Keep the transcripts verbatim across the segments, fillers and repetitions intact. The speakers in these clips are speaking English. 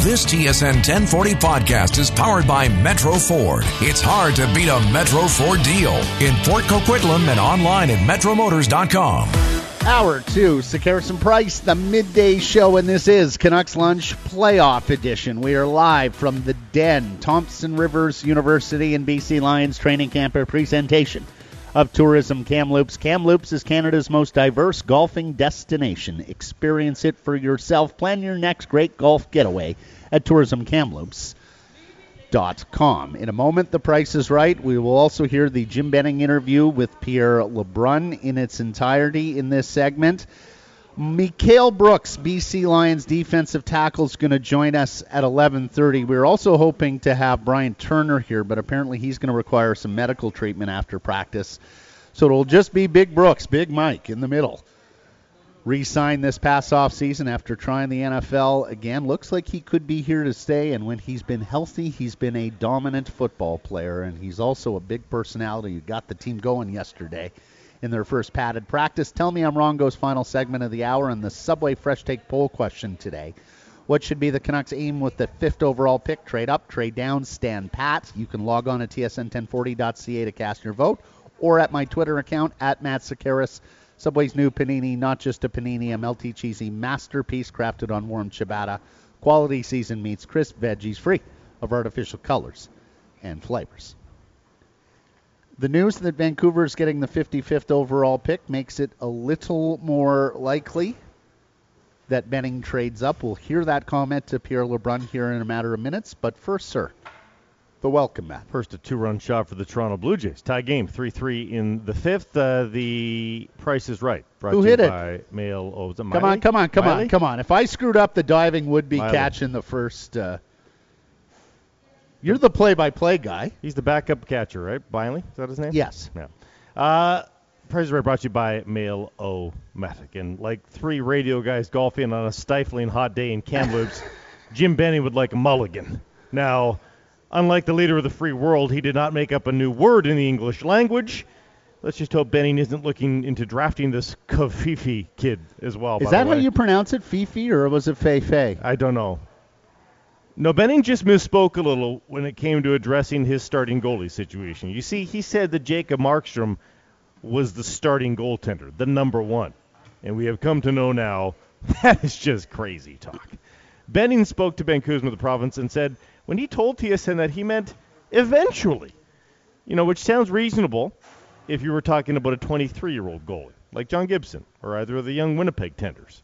This T S N ten forty podcast is powered by Metro Ford. It's hard to beat a Metro Ford deal. In Fort Coquitlam and online at metro motors dot com. Hour two, Sekeres and Price, the midday show, and this is Canucks Lunch Playoff Edition. We are live from the Den, Thompson Rivers University and B C Lions training camp, a presentation of Tourism Kamloops. Kamloops is Canada's most diverse golfing destination. Experience it for yourself. Plan your next great golf getaway at tourism kamloops dot com. In a moment, The Price is Right. We will also hear the Jim Benning interview with Pierre LeBrun in its entirety in this segment. Mikael Brooks, B C Lions defensive tackle, is going to join us at eleven thirty. We were also hoping to have Brian Turner here, but apparently he's going to require some medical treatment after practice. So it'll just be Big Brooks, Big Mike in the middle. Re-signed this past offseason after trying the N F L again. Looks like he could be here to stay, and when he's been healthy, he's been a dominant football player, and he's also a big personality who got the team going yesterday in their first padded practice. Tell Me I'm Wrong goes final segment of the hour, and the Subway Fresh Take poll question today. What should be the Canucks' aim with the fifth overall pick? Trade up, trade down, stand pat. You can log on to T S N ten forty dot C A to cast your vote, or at my Twitter account, at Matt Sekeres. Subway's new panini, not just a panini, a melty, cheesy masterpiece crafted on warm ciabatta. Quality seasoned meats, crisp veggies, free of artificial colors and flavors. The news that Vancouver is getting the fifty-fifth overall pick makes it a little more likely that Benning trades up. We'll hear that comment to Pierre LeBrun here in a matter of minutes. But first, sir, the welcome mat. First, a two-run shot for the Toronto Blue Jays. Tie game, three three in the fifth. Uh, the Price is Right. Brought Who to hit you it? by Mail. Oh, is it Come Miley? on, come on, come Miley? on, come on. If I screwed up, the diving would be Miley. catch in the first. Uh, you're the play-by-play guy. He's the backup catcher, right? Miley? Is that his name? Yes. Yeah. Uh, Price is Right brought to you by Mail O Matic. And like three radio guys golfing on a stifling hot day in Kamloops, Jim Benning would like a mulligan. Now, unlike the leader of the free world, he did not make up a new word in the English language. Let's just hope Benning isn't looking into drafting this Kofifi kid as well. Is by that the how way. you pronounce it, Fifi, or was it Fei Fei? I don't know. No, Benning just misspoke a little when it came to addressing his starting goalie situation. You see, he said that Jacob Markstrom was the starting goaltender, the number one. And we have come to know now that is just crazy talk. Benning spoke to Ben Kuzma of the province and said when he told T S N that he meant eventually, you know, which sounds reasonable if you were talking about a twenty-three-year-old goalie like John Gibson or either of the young Winnipeg tenders.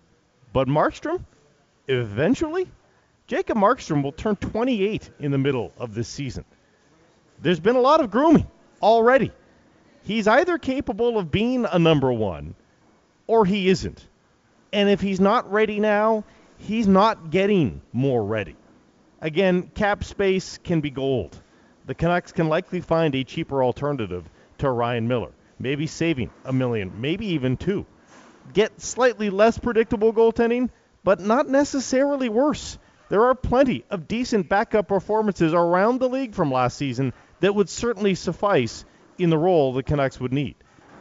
But Markstrom, eventually? Jacob Markstrom will turn twenty-eight in the middle of this season. There's been a lot of grooming already. He's either capable of being a number one or he isn't. And if he's not ready now, he's not getting more ready. Again, cap space can be gold. The Canucks can likely find a cheaper alternative to Ryan Miller, maybe saving a million, maybe even two. Get slightly less predictable goaltending, but not necessarily worse. There are plenty of decent backup performances around the league from last season that would certainly suffice in the role the Canucks would need.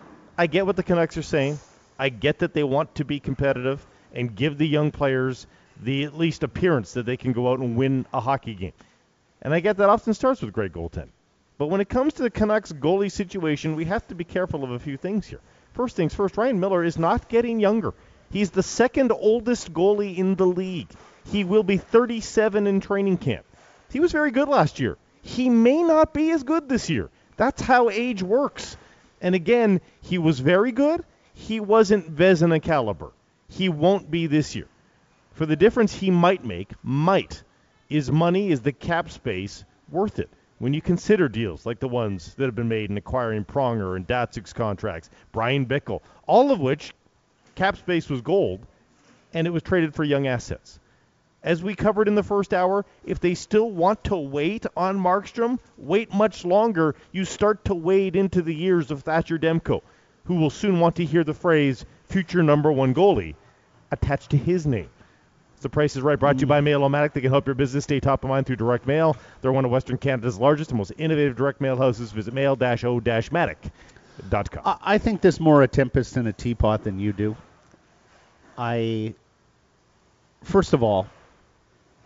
I get what the Canucks are saying. I get that they want to be competitive and give the young players the at least appearance that they can go out and win a hockey game. And I get that often starts with great goaltending. But when it comes to the Canucks goalie situation, we have to be careful of a few things here. First things first, Ryan Miller is not getting younger. He's the second oldest goalie in the league. He will be thirty-seven in training camp. He was very good last year. He may not be as good this year. That's how age works. And again, he was very good. He wasn't Vezina caliber. He won't be this year. For the difference he might make, might, is money, is the cap space worth it? When you consider deals like the ones that have been made in acquiring Pronger and Datsuk's contracts, Brian Bickle, all of which cap space was gold, and it was traded for young assets. As we covered in the first hour, if they still want to wait on Markstrom, wait much longer, you start to wade into the years of Thatcher Demko, who will soon want to hear the phrase future number one goalie attached to his name. The Price is Right, brought to you by Mail-O-Matic. They can help your business stay top of mind through direct mail. They're one of Western Canada's largest and most innovative direct mail houses. Visit mail dash o dash matic dot com. I, I think there's more a tempest in a teapot than you do. I, first of all,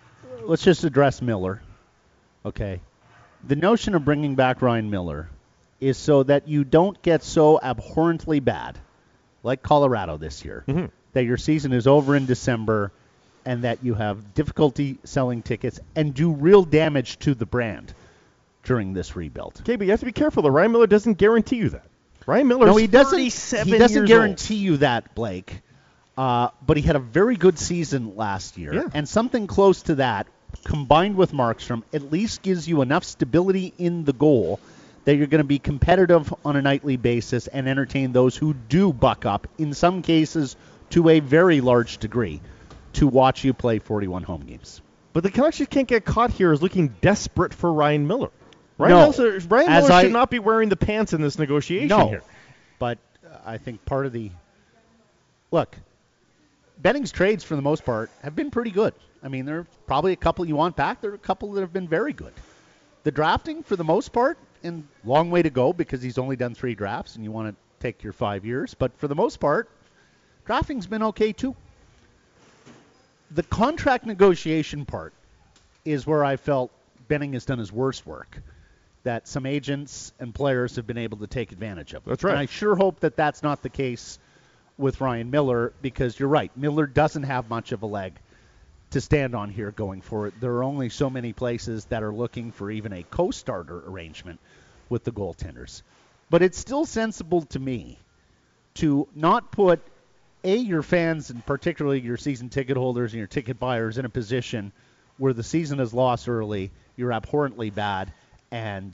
let's just address Miller. Okay. The notion of bringing back Ryan Miller is so that you don't get so abhorrently bad, like Colorado this year, mm-hmm. that your season is over in December and that you have difficulty selling tickets and do real damage to the brand during this rebuild. Okay, but you have to be careful, though. Ryan Miller doesn't guarantee you that. Ryan Miller no, is he doesn't, thirty-seven he doesn't years guarantee old. you that, Blake. Uh, but he had a very good season last year. Yeah. And something close to that, combined with Markstrom, at least gives you enough stability in the goal that you're going to be competitive on a nightly basis and entertain those who do buck up, in some cases to a very large degree, to watch you play forty-one home games. But the Canucks just can't get caught here as looking desperate for Ryan Miller. Ryan No. Miller, Ryan As Miller I- should not be wearing the pants in this negotiation No, here. but uh, I think part of the look, Benning's trades for the most part have been pretty good. I mean, there are probably a couple you want back. There are a couple that have been very good. The drafting, for the most part, and long way to go because he's only done three drafts, and you want to take your five years. But for the most part, drafting's been okay too. The contract negotiation part is where I felt Benning has done his worst work, that some agents and players have been able to take advantage of. That's right. And I sure hope that that's not the case with Ryan Miller, because you're right. Miller doesn't have much of a leg to stand on here going forward. There are only so many places that are looking for even a co-starter arrangement with the goaltenders. But it's still sensible to me to not put, A, your fans, and particularly your season ticket holders and your ticket buyers, in a position where the season is lost early, you're abhorrently bad, and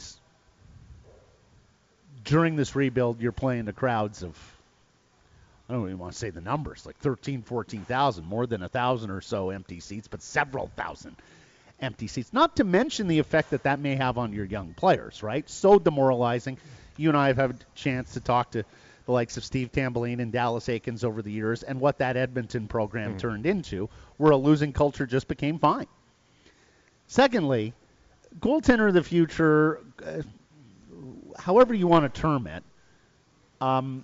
during this rebuild, you're playing to crowds of, I don't even want to say the numbers, like thirteen, fourteen thousand, more than one thousand or so empty seats, but several thousand empty seats. Not to mention the effect that that may have on your young players, right? So demoralizing. You and I have had a chance to talk to the likes of Steve Tamboline and Dallas Aikens over the years, and what that Edmonton program mm. turned into, where a losing culture just became fine. Secondly, goaltender of the future, uh, however you want to term it, um,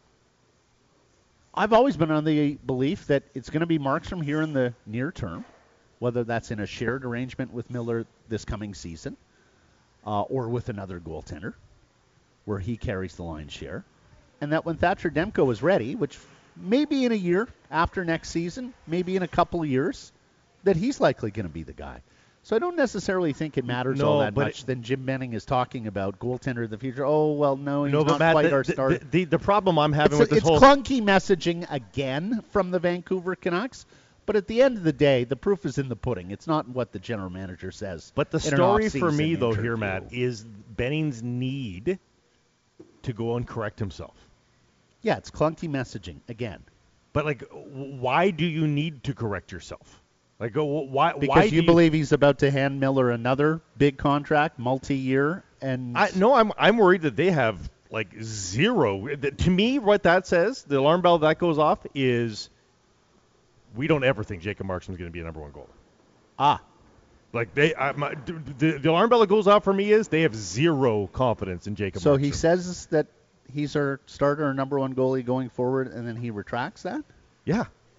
I've always been on the belief that it's going to be Markstrom here in the near term, whether that's in a shared arrangement with Miller this coming season uh, or with another goaltender where he carries the lion's share. And that when Thatcher Demko is ready, which maybe in a year after next season, maybe in a couple of years, that he's likely going to be the guy. So I don't necessarily think it matters no, all that much it, than Jim Benning is talking about goaltender of the future. Oh, well, no, he's no, but not Matt, quite the, our the, starter. The, the, the problem I'm having it's with a, this it's whole... It's clunky messaging again from the Vancouver Canucks, but at the end of the day, the proof is in the pudding. It's not what the general manager says. But the in story an for me, though, interview. here, Matt, is Benning's need to go and correct himself. Yeah, it's clunky messaging again. But, like, why do you need to correct yourself? Like, why? Because why you, do you believe he's about to hand Miller another big contract, multi-year, and I, no, I'm I'm worried that they have like zero. To me, what that says, the alarm bell that goes off is, we don't ever think Jacob Markstrom is going to be a number one goalie. Ah, like they, I, my, the the alarm bell that goes off for me is they have zero confidence in Jacob. So Markstrom. he says that he's our starter, or number one goalie going forward, and then he retracts that. Yeah.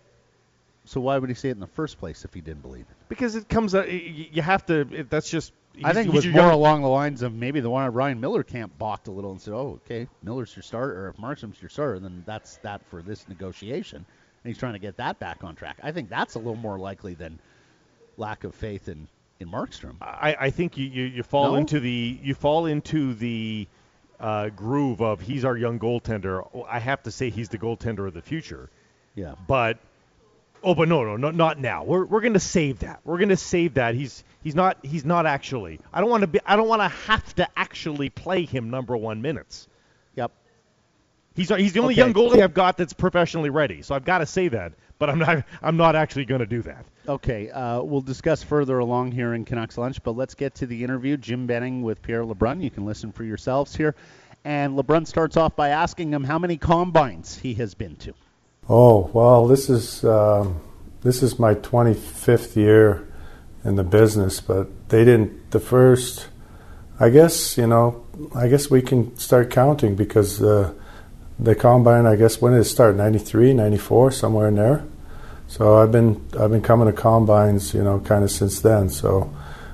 So why would he say it in the first place if he didn't believe it? Because it comes out, you have to, it, that's just... I think it was more young. along the lines of maybe the one at Ryan Miller camp balked a little and said, oh, okay, Miller's your starter, or if Markstrom's your starter, then that's that for this negotiation. And he's trying to get that back on track. I think that's a little more likely than lack of faith in, in Markstrom. I, I think you, you, you fall no? into the you fall into the uh, groove of he's our young goaltender. I have to say he's the goaltender of the future. Yeah. But Oh, but no, no, no, not now. We're we're going to save that. We're going to save that. He's he's not he's not actually. I don't want to be. I don't want to have to actually play him number one minutes. Yep. He's he's the only okay. young goalie I've got that's professionally ready. So I've got to say that. But I'm not I'm not actually going to do that. Okay. Uh, we'll discuss further along here in Canucks Lunch. But let's get to the interview. Jim Benning with Pierre LeBrun. You can listen for yourselves here. And LeBrun starts off by asking him how many combines he has been to. Oh, well, this is um, this is my twenty-fifth year in the business, but they didn't, the first, I guess, you know, I guess we can start counting because uh, the combine, I guess, when did it start? ninety-three, ninety-four, somewhere in there. so I've been I've been coming to combines, you know, kind of since then. So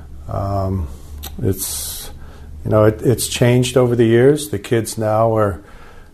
um, it's you know it, it's changed over the years. The kids now are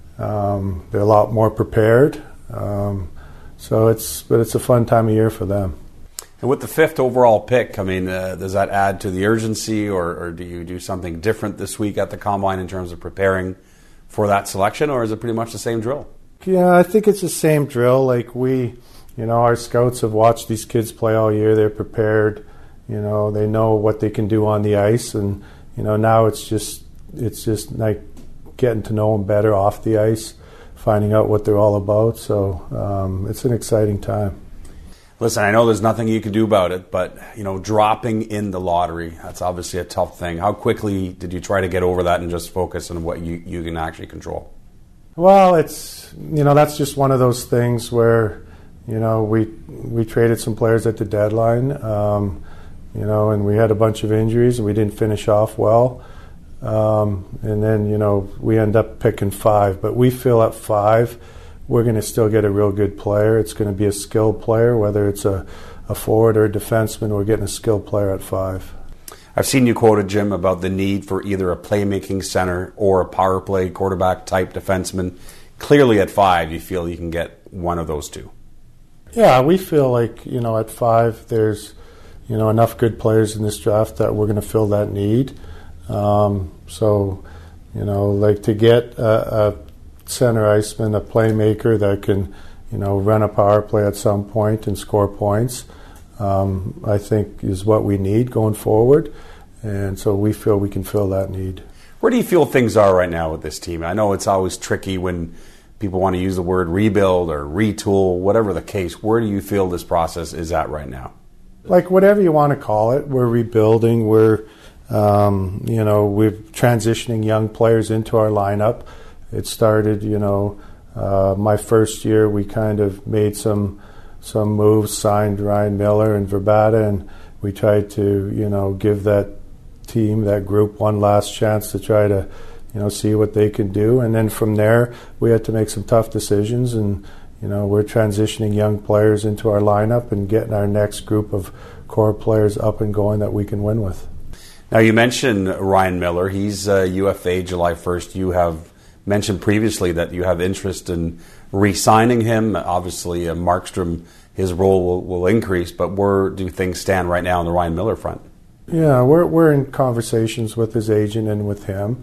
um, they're a lot more prepared. Um, so it's but it's a fun time of year for them. And with the fifth overall pick, I mean, uh, does that add to the urgency, or, or do you do something different this week at the combine in terms of preparing for that selection, or is it pretty much the same drill? Yeah, I think it's the same drill. Like we, you know, our scouts have watched these kids play all year. They're prepared. You know, they know what they can do on the ice, and you know, now it's just it's just like getting to know them better off the ice, finding out what they're all about. So um, it's an exciting time. Listen, I know there's nothing you can do about it, but, you know, dropping in the lottery, that's obviously a tough thing. How quickly did you try to get over that and just focus on what you, you can actually control? Well, it's, you know, that's just one of those things where, you know, we we traded some players at the deadline, um, you know, and we had a bunch of injuries and we didn't finish off well. Um, and then, you know, we end up picking five. But we feel at five, we're going to still get a real good player. It's going to be a skilled player, whether it's a, a forward or a defenseman. We're getting a skilled player at five. I've seen you quoted, Jim, about the need for either a playmaking center or a power play quarterback type defenseman. Clearly at five, you feel you can get one of those two. Yeah, we feel like, you know, at five, there's, you know, enough good players in this draft that we're going to fill that need. Um, so, you know, like to get a, a center iceman, a playmaker that can, you know, run a power play at some point and score points, um, I think is what we need going forward. And so we feel we can fill that need. Where do you feel things are right now with this team? I know it's always tricky when people want to use the word rebuild or retool, whatever the case. Where do you feel this process is at right now? Like whatever you want to call it, we're rebuilding. We're, um, you know, we're transitioning young players into our lineup. It started, you know, uh, my first year we kind of made some some moves, signed Ryan Miller and Verbata, and we tried to, you know, give that team, that group, one last chance to try to, you know, see what they can do. And then from there, we had to make some tough decisions, and, you know, we're transitioning young players into our lineup and getting our next group of core players up and going that we can win with. Now, you mentioned Ryan Miller. He's uh, U F A July first. You have mentioned previously that you have interest in re-signing him. Obviously, uh, Markstrom, his role will, will increase, but where do things stand right now on the Ryan Miller front? Yeah, we're we're in conversations with his agent and with him.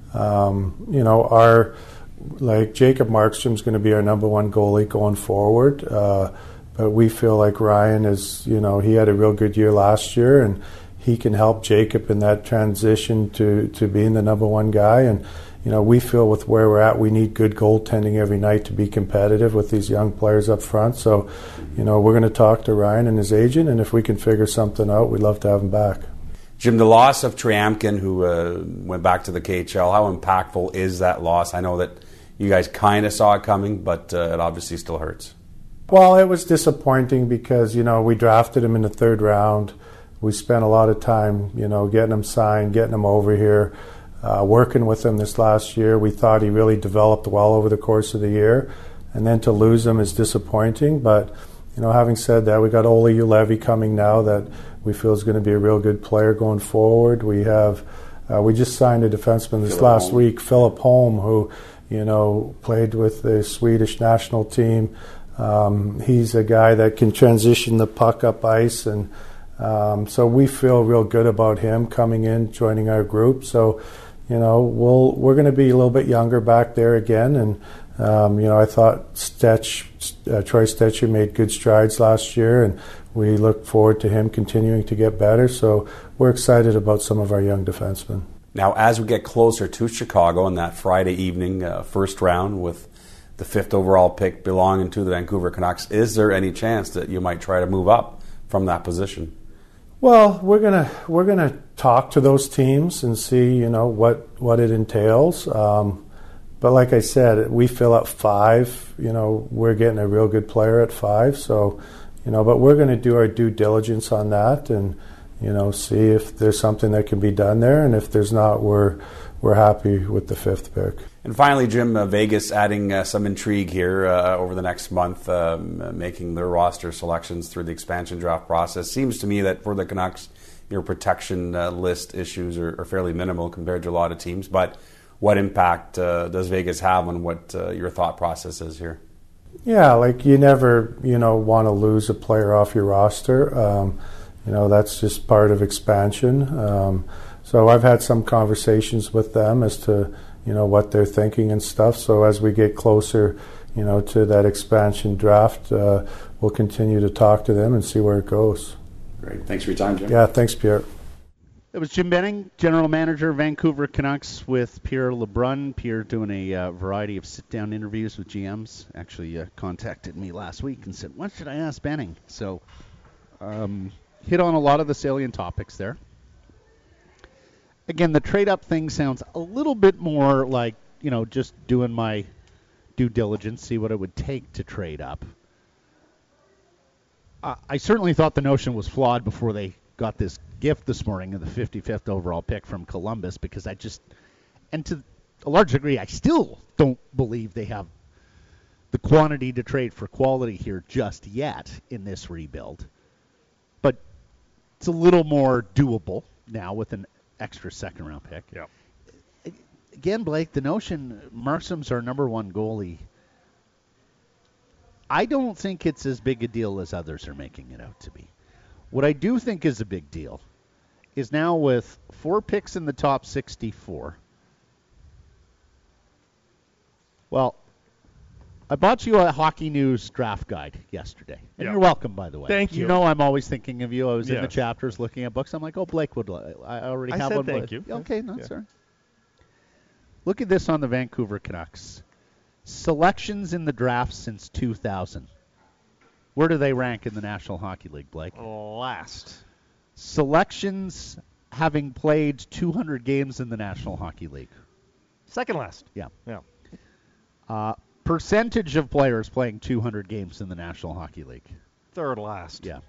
Um, you know, our like Jacob Markstrom's going to be our number one goalie going forward, uh, but we feel like Ryan is, you know, he had a real good year last year, and he can help Jacob in that transition to to being the number one guy. And you know, we feel with where we're at, we need good goaltending every night to be competitive with these young players up front. So, you know, we're going to talk to Ryan and his agent, and if we can figure something out, we'd love to have him back. Jim, the loss of Triamkin, who uh, went back to the K H L, how impactful is that loss? I know that you guys kind of saw it coming, but uh, it obviously still hurts. Well, it was disappointing because, you know, we drafted him in the third round. We spent a lot of time, you know, getting him signed, getting him over here. Uh, working with him this last year, we thought he really developed well over the course of the year, and then to lose him is disappointing. But you know, having said that, we got Ole Ulevi coming now that we feel is going to be a real good player going forward. We have uh, we just signed a defenseman this Philip last Holm. week, Philip Holm, who you know played with the Swedish national team. Um, he's a guy that can transition the puck up ice, and um, so we feel real good about him coming in, joining our group. So. You know, we'll, we're going to be a little bit younger back there again. And, um, you know, I thought Stetch, uh, Troy Stetcher made good strides last year, and we look forward to him continuing to get better. So we're excited about some of our young defensemen. Now, as we get closer to Chicago on that Friday evening uh, first round with the fifth overall pick belonging to the Vancouver Canucks, is there any chance that you might try to move up from that position? Well, we're gonna we're gonna talk to those teams and see, you know, what, what it entails. Um, but like I said, we feel at five, you know, we're getting a real good player at five. So, you know, but we're going to do our due diligence on that, and you know, see if there's something that can be done there, and if there's not, we're we're happy with the fifth pick. And finally, Jim, uh, Vegas adding uh, some intrigue here uh, over the next month, um, making their roster selections through the expansion draft process. Seems to me that for the Canucks, your protection uh, list issues are, are fairly minimal compared to a lot of teams. But what impact uh, does Vegas have on what uh, your thought process is here? Yeah, like you never, you know, want to lose a player off your roster. Um, you know, that's just part of expansion. Um, so I've had some conversations with them as to, you know, what they're thinking and stuff. So as we get closer, you know, to that expansion draft, uh, we'll continue to talk to them and see where it goes. Great. Thanks for your time, Jim. Yeah, thanks, Pierre. It was Jim Benning, General Manager, Vancouver Canucks, with Pierre LeBrun. Pierre doing a uh, variety of sit-down interviews with G Ms. Actually uh, contacted me last week and said, what should I ask Benning? So um, hit on a lot of the salient topics there. Again, the trade-up thing sounds a little bit more like, you know, just doing my due diligence, see what it would take to trade up. Uh, I certainly thought the notion was flawed before they got this gift this morning of the fifty-fifth overall pick from Columbus, because I just, and to a large degree, I still don't believe they have the quantity to trade for quality here just yet in this rebuild. But it's a little more doable now with an extra second round pick. Yeah. Again, Blake, the notion Markstrom's our number one goalie, I don't think it's as big a deal as others are making it out to be. What I do think is a big deal is now with four picks in the top sixty-four. Well, I bought you a Hockey News draft guide yesterday. And yeah. You're welcome, by the way. Thank you. You know I'm always thinking of you. I was yes. in the chapters looking at books. I'm like, oh, Blake would. I already I have said one. thank you. Okay, no, yeah. sir. Look at this on the Vancouver Canucks. Selections in the draft since two thousand. Where do they rank in the National Hockey League, Blake? Last. Selections having played two hundred games in the National Hockey League. Second last. Yeah. Yeah. Uh, percentage of players playing two hundred games in the National Hockey League. Third last. Yeah.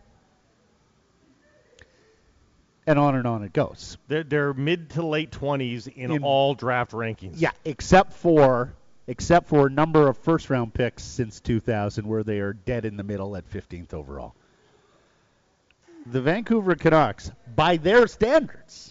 And on and on it goes. They're, they're mid to late twenties in, In- all draft rankings. Yeah, except for except for a number of first-round picks since two thousand where they are dead in the middle at fifteenth overall. The Vancouver Canucks, by their standards,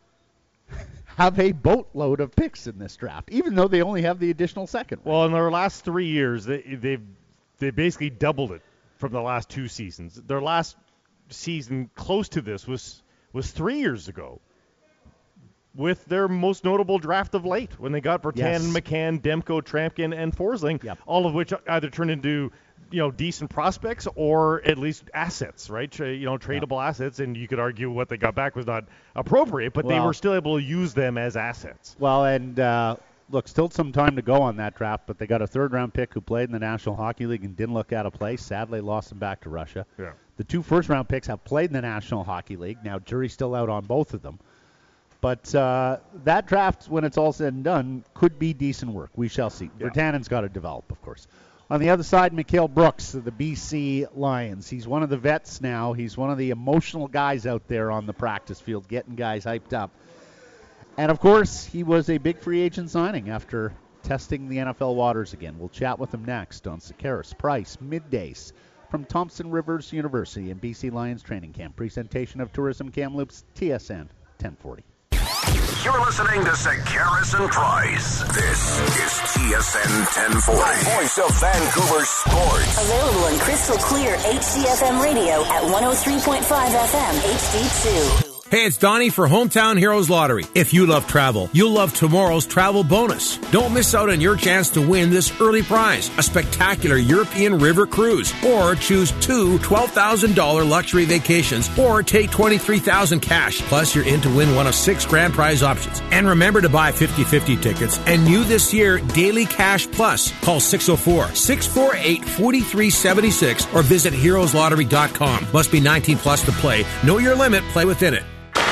have a boatload of picks in this draft, even though they only have the additional second. Well, in their last three years, they, they've they basically doubled it from the last two seasons. Their last season close to this was was three years ago, with their most notable draft of late, when they got Bertan, Yes. McCann, Demko, Trampkin, and Forsling, Yep. all of which either turned into, you know, decent prospects or at least assets, right? Tra- you know, tradable yep. assets, and you could argue what they got back was not appropriate, but well, they were still able to use them as assets. Well, and uh, look, still some time to go on that draft, but they got a third-round pick who played in the National Hockey League and didn't look out of place. Sadly, lost him back to Russia. Yeah. The two first-round picks have played in the National Hockey League. Now, jury's still out on both of them. But uh, that draft, when it's all said and done, could be decent work. We shall see. Yeah. Bertanen's got to develop, of course. On the other side, Mikhail Brooks of the B C Lions. He's one of the vets now. He's one of the emotional guys out there on the practice field, getting guys hyped up. And, of course, he was a big free agent signing after testing the N F L waters again. We'll chat with him next on Sekeres Price Middays from Thompson Rivers University and B C Lions Training Camp. Presentation of Tourism Kamloops, T S N ten forty. You're listening to Sekeres and Price. This is T S N ten forty. The voice of Vancouver sports. Available in crystal clear H C F M radio at one oh three point five F M H D two. Hey, it's Donnie for Hometown Heroes Lottery. If you love travel, you'll love tomorrow's travel bonus. Don't miss out on your chance to win this early prize, a spectacular European river cruise. Or choose two twelve thousand dollars luxury vacations, or take twenty-three thousand dollars cash. Plus, you're in to win one of six grand prize options. And remember to buy fifty-fifty tickets and new this year, Daily Cash Plus. Call six oh four, six four eight, four three seven six or visit heroes lottery dot com. Must be nineteen plus to play. Know your limit. Play within it.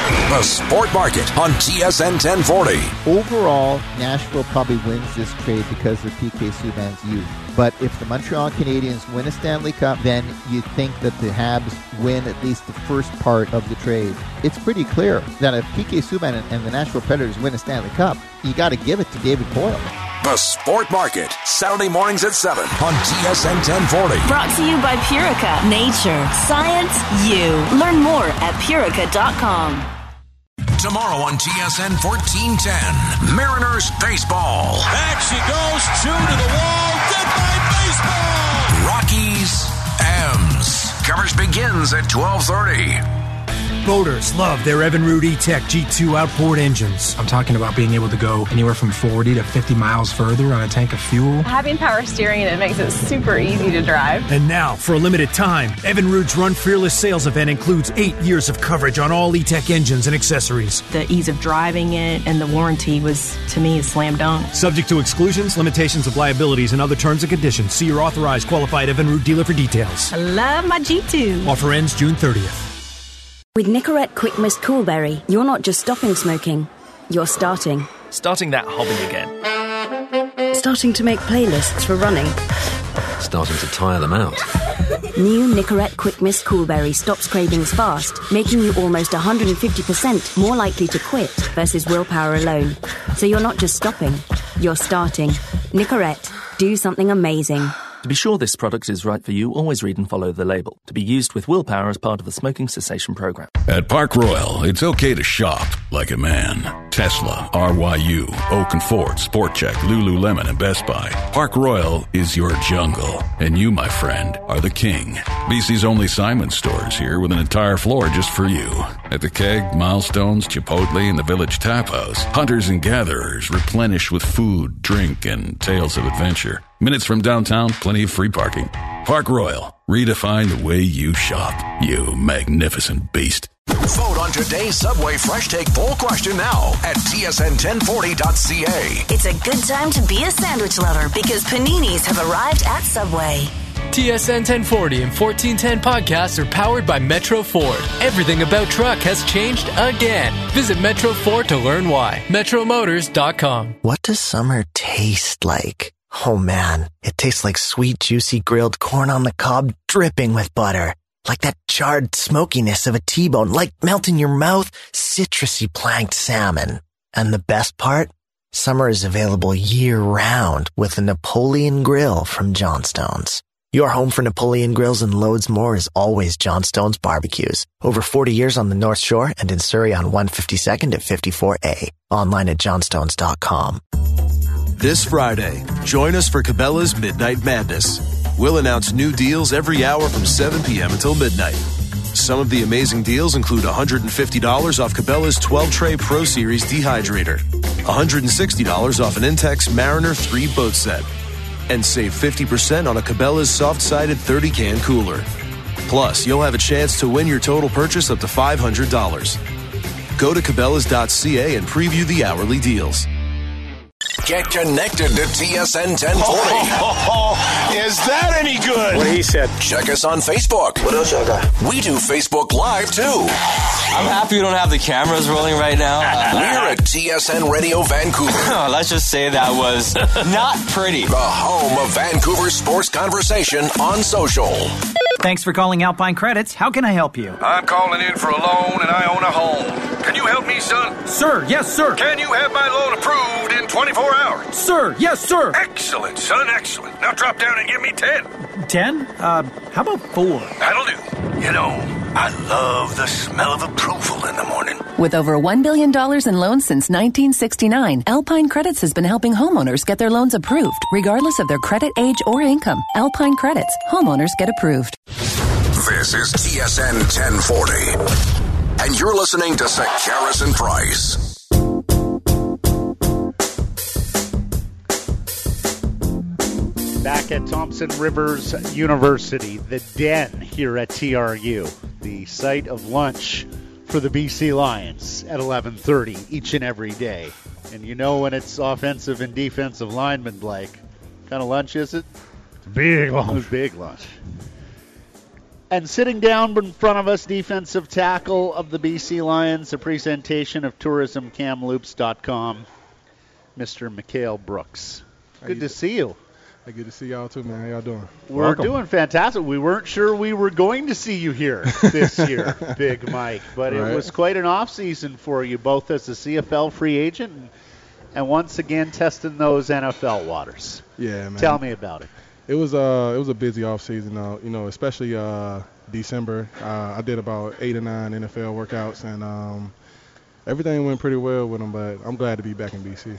The Sport Market on T S N ten forty. Overall, Nashville probably wins this trade because of P K Subban's youth. But if the Montreal Canadiens win a Stanley Cup, then you'd think that the Habs win at least the first part of the trade. It's pretty clear that if P K Subban and the Nashville Predators win a Stanley Cup, you got to give it to David Poile. The Sport Market, Saturday mornings at seven on T S N ten forty. Brought to you by Purica. Nature, science, you. Learn more at purica dot com. Tomorrow on T S N fourteen ten, Mariners baseball. Back she goes, two to the wall, goodbye baseball! Rockies, M's. Coverage begins at twelve thirty. Boaters love their Evinrude E-Tech G two outboard engines. I'm talking about being able to go anywhere from forty to fifty miles further on a tank of fuel. Having power steering, it makes it super easy to drive. And now, for a limited time, Evinrude's Run Fearless sales event includes eight years of coverage on all E-Tech engines and accessories. The ease of driving it and the warranty was, to me, a slam dunk. Subject to exclusions, limitations of liabilities, and other terms and conditions. See your authorized qualified Evinrude dealer for details. I love my G two. Offer ends June thirtieth. With Nicorette Quick Mist Coolberry, you're not just stopping smoking, you're starting. Starting that hobby again. Starting to make playlists for running. Starting to tire them out. New Nicorette Quick Mist Coolberry stops cravings fast, making you almost one hundred fifty percent more likely to quit versus willpower alone. So you're not just stopping, you're starting. Nicorette, do something amazing. To be sure this product is right for you, always read and follow the label. To be used with willpower as part of the smoking cessation program. At Park Royal, it's okay to shop like a man. Tesla, R Y U, Oak and Ford, Sport Check, Lululemon, and Best Buy. Park Royal is your jungle. And you, my friend, are the king. B C's only Simon stores here with an entire floor just for you. At the Keg, Milestones, Chipotle, and the Village Tap House, hunters and gatherers replenish with food, drink, and tales of adventure. Minutes from downtown, plenty of free parking. Park Royal, redefine the way you shop, you magnificent beast. Vote on today's Subway Fresh Take poll question now at T S N ten forty dot C A. It's a good time to be a sandwich lover because paninis have arrived at Subway. T S N ten forty and fourteen ten podcasts are powered by Metro Ford. Everything about truck has changed again. Visit Metro Ford to learn why. metro motors dot com. What does summer taste like? Oh man, it tastes like sweet, juicy grilled corn on the cob dripping with butter. Like that charred smokiness of a T-bone, like melt in your mouth, citrusy planked salmon. And the best part? Summer is available year-round with the Napoleon Grill from Johnstone's. Your home for Napoleon Grills and loads more is always Johnstone's Barbecues. Over forty years on the North Shore and in Surrey on one fifty-second at fifty-four A. Online at johnstones dot com. This Friday, join us for Cabela's Midnight Madness. We'll announce new deals every hour from seven p.m. until midnight. Some of the amazing deals include one hundred fifty dollars off Cabela's twelve-tray Pro Series dehydrator, one hundred sixty dollars off an Intex Mariner three boat set, and save fifty percent on a Cabela's soft-sided thirty-can cooler. Plus, you'll have a chance to win your total purchase up to five hundred dollars. Go to Cabela's dot C A and preview the hourly deals. Get connected to T S N ten forty. Oh, oh, oh, is that any good? What he said. Check us on Facebook. What else I got? We do Facebook Live, too. I'm happy we don't have the cameras rolling right now. We're at T S N Radio Vancouver. Let's just say that was not pretty. The home of Vancouver sports conversation on social. Thanks for calling Alpine Credits. How can I help you? I'm calling in for a loan and I own a home. Can you help me, son? Sir, yes, sir. Can you have my loan approved in twenty-four hours? Sir, yes, sir. Excellent, son, excellent. Now drop down and give me ten. ten? Uh, how about four? That'll do. You know, I love the smell of approval in the morning. With over one billion dollars in loans since nineteen sixty-nine, Alpine Credits has been helping homeowners get their loans approved, regardless of their credit, age, or income. Alpine Credits. Homeowners get approved. This is T S N ten forty, and you're listening to Sekeres and Price. Back at Thompson Rivers University, the Den here at T R U, the site of lunch for the B C Lions at eleven thirty each and every day. And you know when it's offensive and defensive linemen, Blake, what kind of lunch is it? Big lunch. Big lunch. And sitting down in front of us, defensive tackle of the B C Lions, a presentation of tourism kamloops dot com, Mister Mikhail Brooks. Good to see you. Hey, good to see y'all too, man. How y'all doing? We're Welcome. doing fantastic. We weren't sure we were going to see you here this year, Big Mike, but right. It was quite an off season for you, both as a C F L free agent and, and once again testing those N F L waters. Yeah, man. Tell me about it. It was uh it was a busy off season, uh, you know, especially uh December. Uh, I did about eight or nine N F L workouts, and um, everything went pretty well with them. But I'm glad to be back in B C.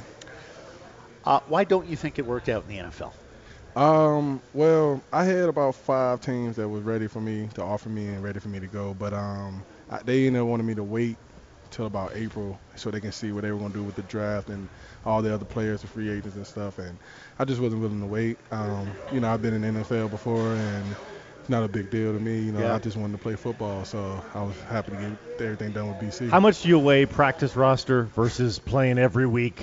Uh, why don't you think it worked out in the N F L? Um, well, I had about five teams that was ready for me to offer me and ready for me to go, but um, I, they ended up wanting me to wait till about April so they can see what they were going to do with the draft and all the other players and free agents and stuff, and I just wasn't willing to wait. Um, you know, I've been in the N F L before, and it's not a big deal to me. You know, Yeah. I just wanted to play football, so I was happy to get everything done with B C. How much do you weigh practice roster versus playing every week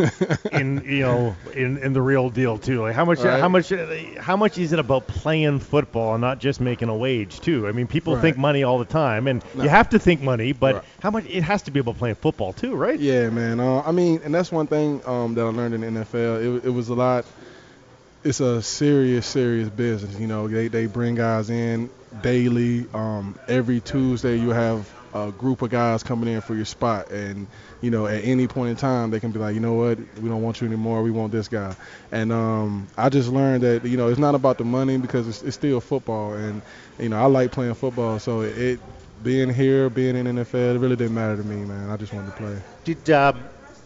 in you know in, in the real deal too? Like how much Right. how much how much is it about playing football and not just making a wage too? I mean, people Right. think money all the time, and No. you have to think money, but Right. how much it has to be about playing football too, right? Yeah, man. Uh, I mean, and that's one thing um, that I learned in the N F L. It, it was a lot. It's a serious, serious business. You know, they they bring guys in daily. Um, every Tuesday, you have a group of guys coming in for your spot, and you know, at any point in time, they can be like, you know what, we don't want you anymore. We want this guy. And um, I just learned that you know, it's not about the money because it's, it's still football, and you know, I like playing football, so it. it being here, being in the N F L, it really didn't matter to me, man. I just wanted to play. Did um,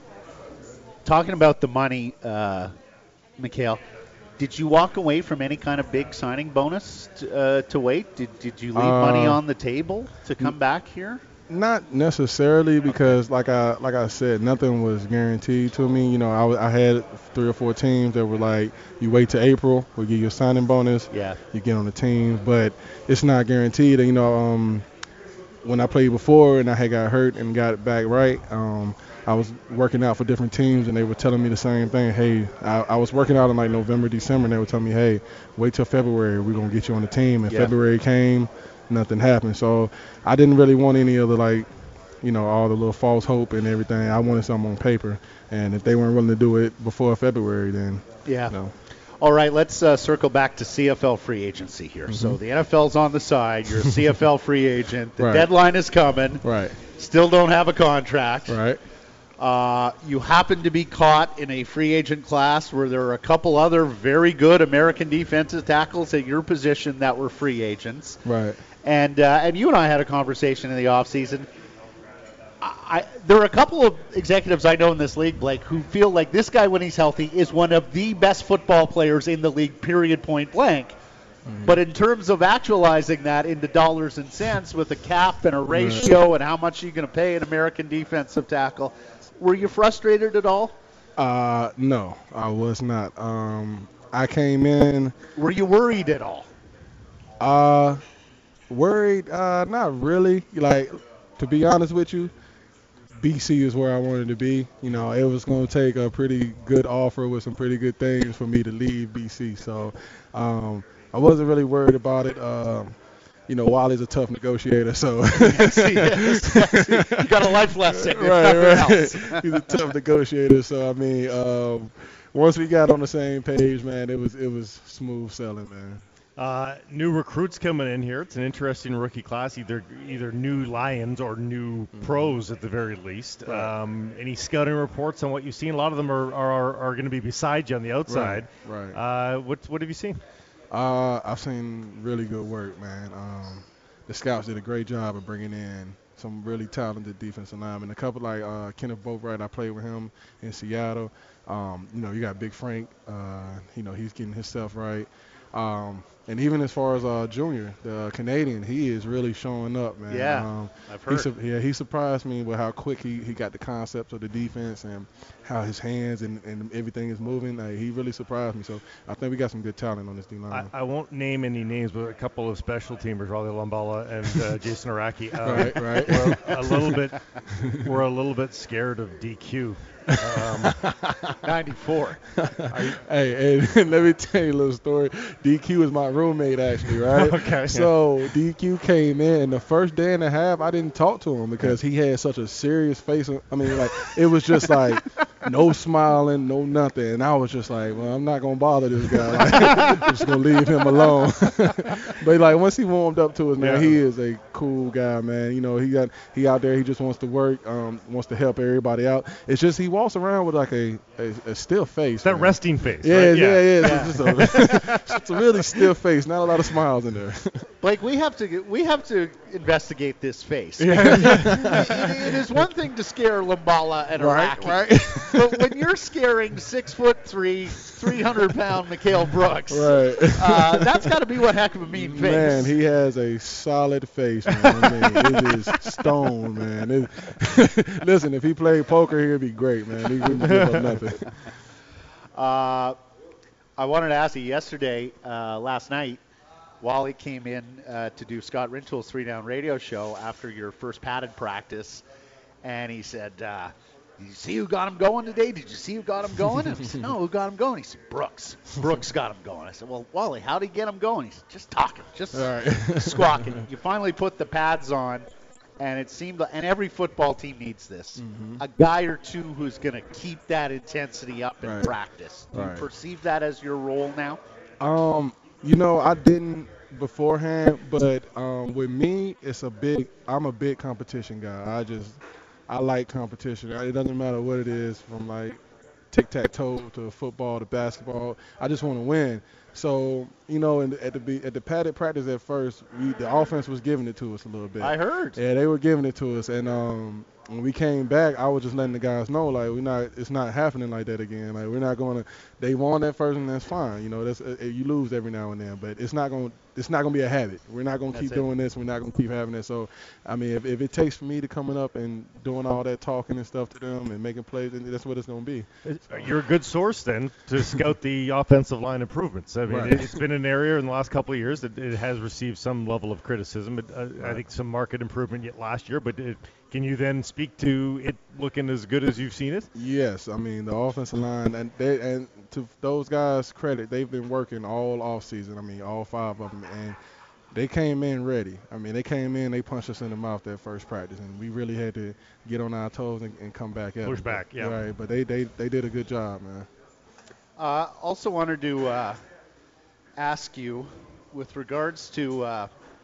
talking about the money, uh, Mikhail, did you walk away from any kind of big signing bonus to, uh, to wait? Did Did you leave Uh, money on the table to come back here? Not necessarily, because like I like I said, nothing was guaranteed to me. You know, I, w- I had three or four teams that were like, you wait till April, we'll give you a signing bonus. Yeah. You get on the team, but it's not guaranteed. And, you know, um, when I played before and I had got hurt and got it back right, um, I was working out for different teams, and they were telling me the same thing. Hey, I, I was working out in like November, December, and they were telling me, hey, wait till February, we're gonna get you on the team. And Yeah. February came, nothing happened. So I didn't really want any of the like, you know, all the little false hope and everything. I wanted something on paper, and if they weren't willing to do it before February, then Yeah. you know. All right, let's uh, circle back to C F L free agency here. So Mhm. the N F L's on the side. You're a C F L free agent. The Right. deadline is coming. Right. Still don't have a contract. Right. Uh, you happen to be caught in a free agent class where there are a couple other very good American defensive tackles at your position that were free agents. Right. And uh, and you and I had a conversation in the offseason. I, there are a couple of executives I know in this league, Blake, who feel like this guy, when he's healthy, is one of the best football players in the league, period, point blank. But in terms of actualizing that into dollars and cents with a cap and a ratio and how much you're going to pay an American defensive tackle, were you frustrated at all? Uh, no, I was not. Um, I came in. Were you worried at all? Uh, worried? Uh, not really. Like, to be honest with you, B C is where I wanted to be. You know, it was going to take a pretty good offer with some pretty good things for me to leave B C. So, um, I wasn't really worried about it. Um, you know, Wally's a tough negotiator, so Yes, he is. Yes, he- you got a life lesson, if right, nothing right. else. He's a tough negotiator, so I mean, um, once we got on the same page, man, it was it was smooth sailing, man. Uh, new recruits coming in here. It's an interesting rookie class, either either new Lions or new pros at the very least. Right. Um, any scouting reports on what you've seen? A lot of them are are, are going to be beside you on the outside. Right, Uh, what what have you seen? Uh, I've seen really good work, man. Um, the scouts did a great job of bringing in some really talented defensive linemen. A couple like uh, Kenneth Boatwright, I played with him in Seattle. Um, you know, you got Big Frank. Uh, you know, he's getting his stuff right. Um, and even as far as uh, Junior, the Canadian, he is really showing up, man. Yeah, um, I've He, heard. su- yeah, he surprised me with how quick he, he got the concepts of the defense and how his hands and, and everything is moving. Like, he really surprised me. So I think we got some good talent on this D-line. I, I won't name any names, but a couple of special teamers, Raleigh Lumbala and uh, Jason Araki. Uh, Right, right. We're a little bit, we're a little bit scared of D Q. Um, ninety-four. Hey, hey, let me tell you a little story. D Q is my roommate actually, right? Okay. So D Q came in, and the first day and a half, I didn't talk to him because he had such a serious face. I mean, like it was just like no smiling, no nothing, and I was just like, well, I'm not gonna bother this guy. Like, I'm just gonna leave him alone. But like once he warmed up to us, man, Yeah. he is a cool guy, man. You know, he got he out there. He just wants to work, um, wants to help everybody out. It's just he walks around with like a a, a still face. That man. resting face. Yeah, right? yeah, yeah. Yeah. It's, just a, it's just a really still face. Not a lot of smiles in there. Blake, we have to we have to investigate this face. Yeah. it, it is one thing to scare Lumbala and Right, Iraqi, right. but when you're scaring six foot three, three hundred pound Mikhail Brooks, Right. uh, that's got to be one heck of a mean face. Man, he has a solid face, man. I mean, it is stone, man. It, listen, if he played poker, he'd be great, man. He wouldn't give up nothing. Uh, I wanted to ask you yesterday, uh, last night, Wally came in uh, to do Scott Rintoul's Three Down Radio show after your first padded practice, and he said, uh, "Did you see who got him going today? Did you see who got him going?" And I said, "No, who got him going?" He said, "Brooks. Brooks got him going." I said, "Well, Wally, how did he get him going?" He said, "Just talking, just All right. squawking." You finally put the pads on, and it seemed like, and every football team needs this, Mhm. a guy or two who's going to keep that intensity up in Right. practice. Do Right. you perceive that as your role now? Um, you know, I didn't beforehand, but um, with me, it's a big. I'm a big competition guy. I just, I like competition. It doesn't matter what it is, from like tic-tac-toe to football to basketball. I just want to win. So, you know, in the, at the be- at the padded practice at first, we, the offense was giving it to us a little bit. I heard. Yeah, they were giving it to us, and um, when we came back, I was just letting the guys know, like, we're not, it's not happening like that again. Like, we're not going to. They won that first, and that's fine. You know, that's uh, you lose every now and then, but it's not going. It's not going to be a habit. We're not going to That's keep it. doing this. We're not going to keep having it. So, I mean, if, if it takes for me to coming up and doing all that talking and stuff to them and making plays, then that's what it's going to be. You're a good source then to scout the offensive line improvements. I mean, Right. it's been an area in the last couple of years that it has received some level of criticism. It, uh, I Right. think some market improvement yet last year, but it, can you then speak to it looking as good as you've seen it? Yes, I mean the offensive line, and they and to those guys' credit, they've been working all off season. I mean, all five of them, and they came in ready. I mean, they came in, they punched us in the mouth that first practice, and we really had to get on our toes and, and come back at Push them. back, yeah. Right, but they, they they did a good job, man. Uh, also wanted to uh, ask you, with regards to, uh,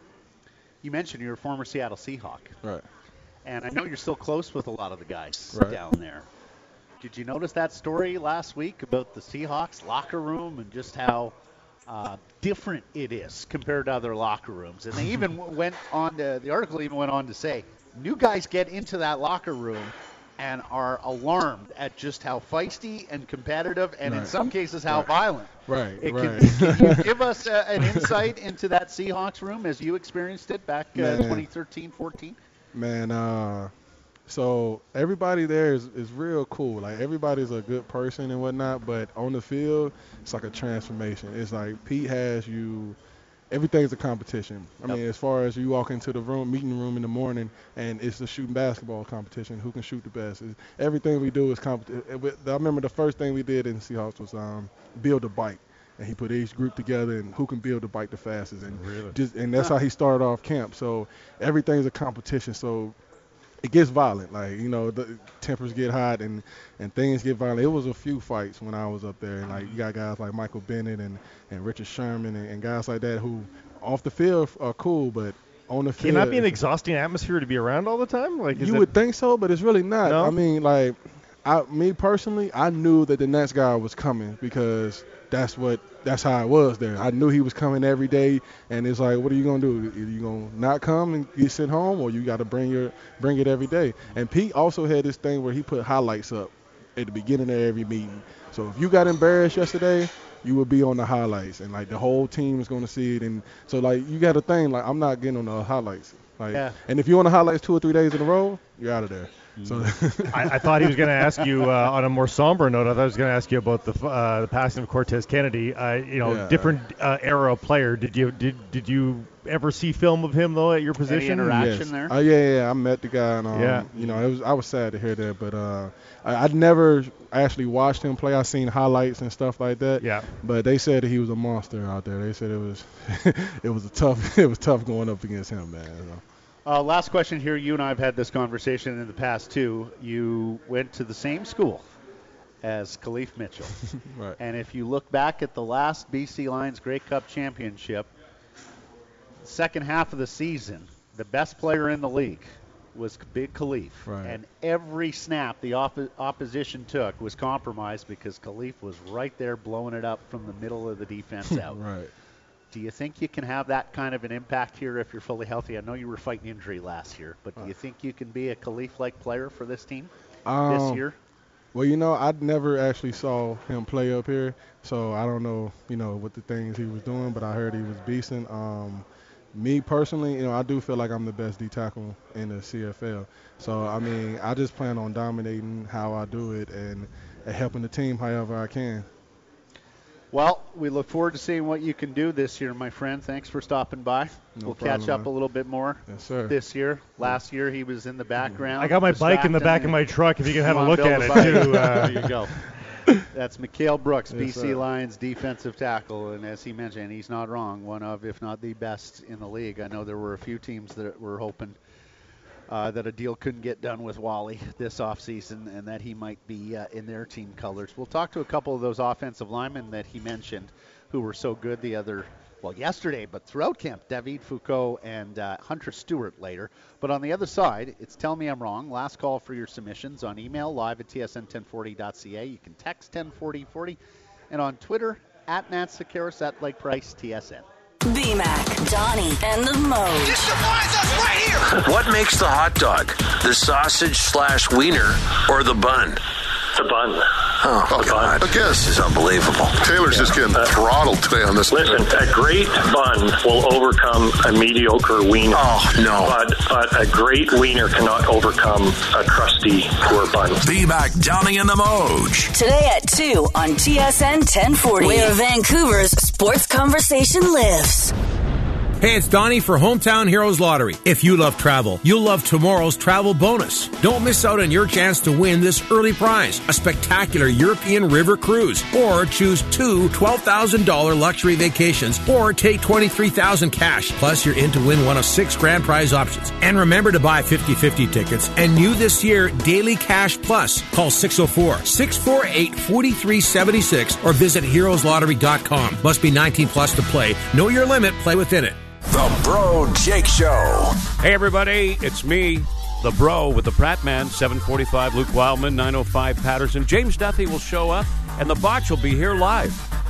you mentioned you're a former Seattle Seahawk. Right. And I know you're still close with a lot of the guys Right. down there. Did you notice that story last week about the Seahawks locker room and just how uh, different it is compared to other locker rooms? And they even w- went on to, the article even went on to say, new guys get into that locker room and are alarmed at just how feisty and competitive and in Right. some cases how Right. violent. Right, It right. Can, can you give us uh, an insight into that Seahawks room as you experienced it back uh, Man. twenty thirteen fourteen? Man, uh, so everybody there is, is real cool. Like, everybody's a good person and whatnot, but on the field, it's like a transformation. It's like Pete has you, everything's a competition. I mean, as far as you walk into the room, meeting room in the morning, and it's a shooting basketball competition, who can shoot the best. It's, everything we do is competition. I remember the first thing we did in Seahawks was um, build a bike. And he put each group together and who can build the bike the fastest. And Really? just and that's how he started off camp. So everything's a competition. So it gets violent. Like, you know, the tempers get hot and, and things get violent. It was a few fights when I was up there. And, like, you got guys like Michael Bennett and, and Richard Sherman and, and guys like that who off the field are cool, but on the Can field. that be an exhausting atmosphere to be around all the time? Like, is You it- would think so, but it's really not. No? I mean, like, I, me personally, I knew that the next guy was coming because that's what that's how it was there. I knew he was coming every day, and it's like, what are you gonna do? Are you gonna not come and you sit home, or you got to bring your bring it every day? And Pete also had this thing where he put highlights up at the beginning of every meeting. So if you got embarrassed yesterday, you would be on the highlights, and like the whole team is gonna see it. And so like you got a thing like I'm not getting on the highlights. Like, Yeah. and if you're on the highlights two or three days in a row, you're out of there. So I, I thought he was going to ask you uh, on a more somber note. I thought he was going to ask you about the f- uh, the passing of Cortez Kennedy. Uh, you know, Yeah. different uh, era of player. Did you did did you ever see film of him though at your position? Any interaction yes. there? Oh uh, yeah, yeah, yeah. I met the guy, and um, yeah. you know, it was I was sad to hear that, but uh, I, I'd never actually watched him play. I seen highlights and stuff like that. Yeah. But they said that he was a monster out there. They said it was it was a tough it was tough going up against him, man. So. Uh, last question here. You and I have had this conversation in the past too. You went to the same school as Khalif Mitchell. Right. And if you look back at the last B C Lions Grey Cup championship, second half of the season, the best player in the league was Big Khalif. Right. And every snap the op- opposition took was compromised because Khalif was right there blowing it up from the middle of the defense out. Right. Do you think you can have that kind of an impact here if you're fully healthy? I know you were fighting injury last year, but do you think you can be a Khalif-like player for this team um, this year? Well, you know, I never actually saw him play up here, so I don't know, you know, what the things he was doing, but I heard he was beasting. Um, me personally, you know, I do feel like I'm the best D tackle in the C F L. So, I mean, I just plan on dominating how I do it and, and helping the team however I can. Well, we look forward to seeing what you can do this year, my friend. Thanks for stopping by. No we'll problem, catch up man. a little bit more yes, sir. this year. Last year he was in the background. I got my bike in the back of my truck if you can have a look at it, too. Uh, there you go. That's Mikhail Brooks, yes, B C sir. Lions defensive tackle. And as he mentioned, he's not wrong, one of, if not the best in the league. I know there were a few teams that were hoping Uh, that a deal couldn't get done with Wally this offseason and that he might be uh, in their team colors. We'll talk to a couple of those offensive linemen that he mentioned who were so good the other, well, yesterday, but throughout camp, David Foucault and uh, Hunter Stewart later. But on the other side, it's Tell Me I'm Wrong. Last call for your submissions on email, live at T S N ten forty dot C A. You can text ten forty forty. And on Twitter, at Matt Sakaris, at Blake Price, T S N. B-Mac, Donnie, and the Mo. This defines us right here. What makes the hot dog? The sausage slash wiener or the bun? The bun. Oh, oh God. I guess. This is unbelievable. Taylor's yeah. just getting uh, throttled today on this. Listen, a great bun will overcome a mediocre wiener. Oh, no. But, but a great wiener cannot overcome a crusty, poor bun. B-Mac, Donnie, and the Moj. Today at two on T S N ten forty, where Vancouver's sports conversation lives. Hey, it's Donnie for Hometown Heroes Lottery. If you love travel, you'll love tomorrow's travel bonus. Don't miss out on your chance to win this early prize, a spectacular European river cruise. Or choose two twelve thousand dollars luxury vacations, or take twenty-three thousand dollars cash. Plus, you're in to win one of six grand prize options. And remember to buy fifty-fifty tickets. And new this year, Daily Cash Plus. Call six oh four, six four eight, four three seven six or visit heroes lottery dot com. Must be nineteen plus to play. Know your limit. Play within it. The Bro Jake Show. Hey, everybody. It's me, the Bro, with the Pratt Man, seven forty-five Luke Wildman, nine oh five Patterson. James Duthie will show up, and the Botch will be here live.